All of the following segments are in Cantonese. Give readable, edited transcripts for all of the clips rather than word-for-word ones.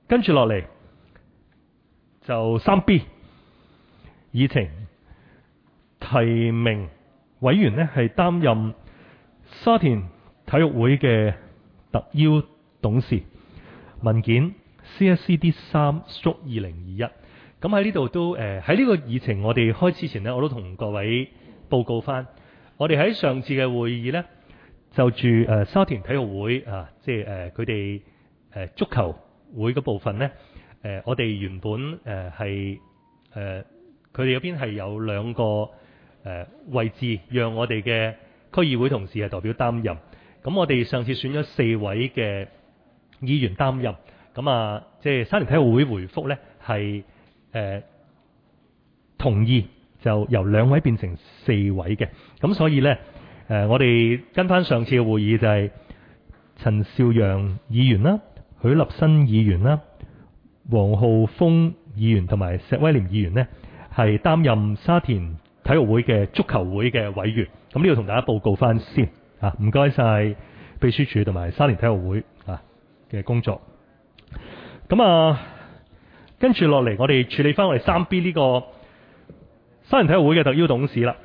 跟住落嚟就 3B 議程提名委員呢係擔任沙田體育會嘅特邀董事，文件 CSCD 3/2021。咁喺呢度都喺呢個議程我哋開始前呢，我都同各位報告翻，我哋喺上次嘅會議呢，就住沙田體育會即係佢哋足球會嗰部分呢，我哋原本係佢哋嗰邊係有2個位置，讓我哋嘅區議會同事係代表擔任。咁我哋上次選咗4位嘅議員擔任，咁即係沙田體育會回覆呢係同意就由2位變成4位嘅。咁所以呢，我哋跟翻上次嘅會議就係陳兆陽議員啦、許立新議員啦、黃浩峰議員同埋石威廉議員呢係擔任沙田體育會嘅足球會嘅委員。咁呢度同大家報告翻先唔該晒秘書處同埋沙田體育會嘅工作。咁跟住落嚟，我哋處理翻我哋 3B 呢個沙田體育會嘅特邀董事啦。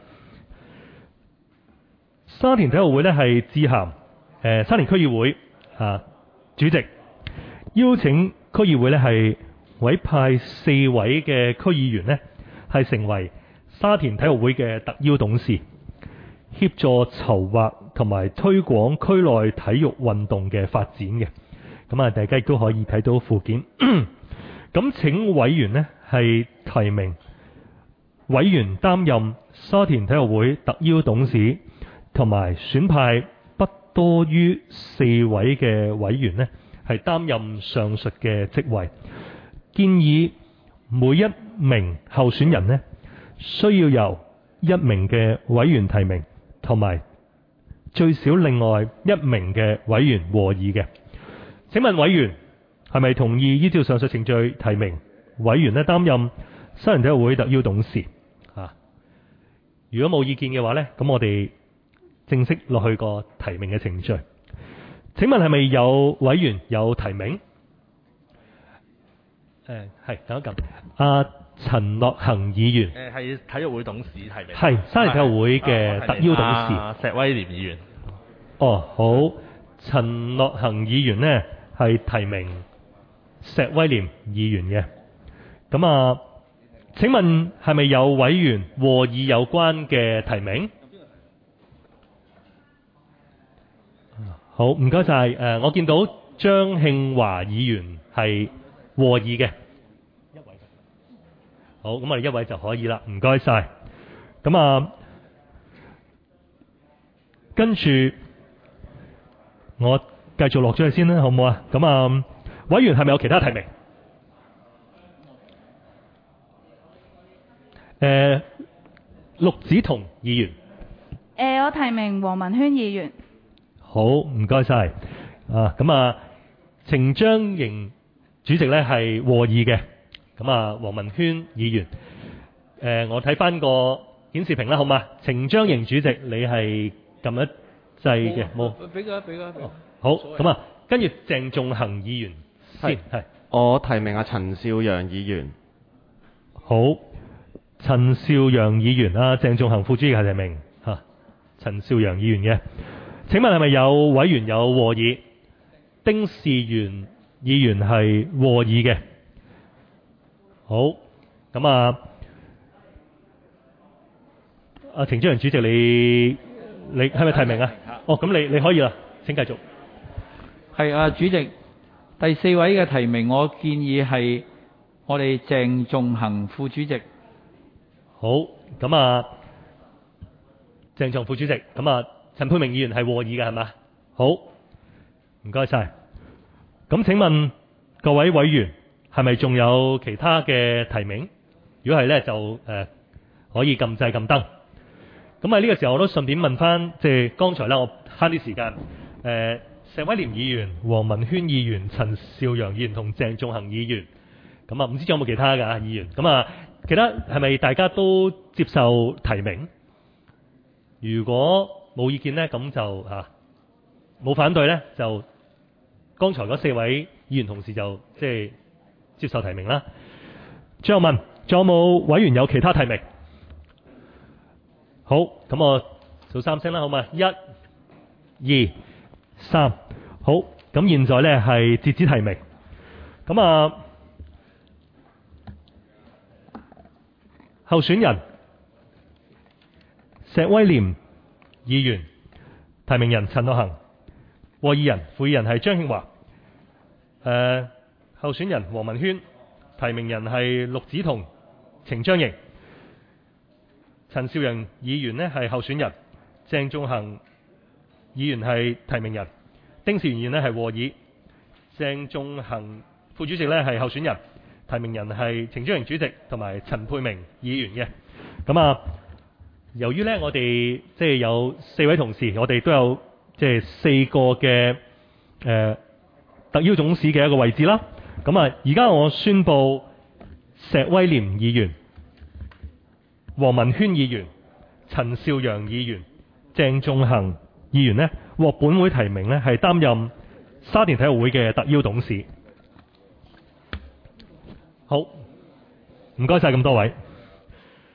沙田體育會呢係致函沙田區議會主席，邀請區議會呢係委派4位嘅區議員呢係成為沙田體育會嘅特邀董事，協助籌劃同埋推廣區內體育運動嘅發展嘅。咁大家亦都可以睇到附件。咁請委員呢係提名委員擔任沙田體育會特邀董事，同埋選派不多於4位嘅委員呢係擔任上述嘅職位。建議每一名候選人呢需要由1名嘅委員提名，同埋最少另外1名嘅委員和議嘅。請問委員係咪同意依照上述程序提名委員呢擔任沙田體育會特邀董事？如果冇意見嘅話呢，咁我哋正式落去個提名嘅程序。請問係咪有委員有提名？係等一撳。陳樂恒議員係體育會董事提名。 係沙田體育會嘅特邀董事。 石威廉議員。 好。陳樂恒議員呢係提名石威廉議員嘅。咁請問係咪有委員和議有關嘅提名？好，唔該晒。我見到張慶華議員係和議嘅。好，咁我哋1位就可以啦，唔該晒。咁跟住我繼續落咗去先啦，好唔好啊？咁委員係咪有其他提名？陸子彤議員。 我提名黃文軒議員。 好，唔該晒。咁程章瑩主席咧係和議嘅。咁黃文軒議員，我睇翻個顯示屏啦，好嘛？程章瑩主席，你係撳一掣嘅，冇？ 俾佢。 好，咁跟住鄭仲恒議員先，係。 我提名陳兆陽議員。 好，陳兆陽議員鄭仲恒副主席係提名陳兆陽議員嘅。請問係咪有委員有和議？丁士元議員係和議嘅。好，咁程章陽主席，你係咪提名啊？咁你可以啦，請繼續。 係主席，第4位嘅提名，我建議係我哋鄭仲恒副主席。 好，咁鄭仲副主席，咁陳沛明議員係和議嘅係嘛？好，唔該晒。咁請問各位委員係咪仲有其他嘅提名？如果係呢，就可以撳掣撳燈。咁喺呢個時候我都順便問翻，即係剛才我慳啲時間，石威廉議員、黃文軒議員、陳兆陽議員同鄭仲恒議員，咁唔知仲有冇其他㗎議員？咁其他係咪大家都接受提名？如果冇意見呢，咁就冇反對呢，就剛才嗰4位議員同事就即係接受提名啦。最後問，仲有冇委員有其他提名？好，咁我數3聲啦，好嘛？1、2、3，好。咁現在呢係截止提名。咁候選人石威廉議員，提名人陳樂行，和議人、副議人係張慶華。候選人黃文軒，提名人係陸梓彤、程章瑩。陳兆陽議員呢係候選人，鄭仲恒議員係提名人，丁兆元議員呢係和議，鄭仲恒副主席呢係候選人，提名人係程章瑩主席同埋陳沛明議員嘅。咁由於呢我哋即係有4位同事，我哋都有即係4個嘅特邀董事嘅一個位置啦。咁而家我宣布石威廉議員、黃文軒議員、陳兆陽議員、鄭仲恒議員呢獲本會提名呢係擔任沙田體育會嘅特邀董事。好，唔該晒咁多位。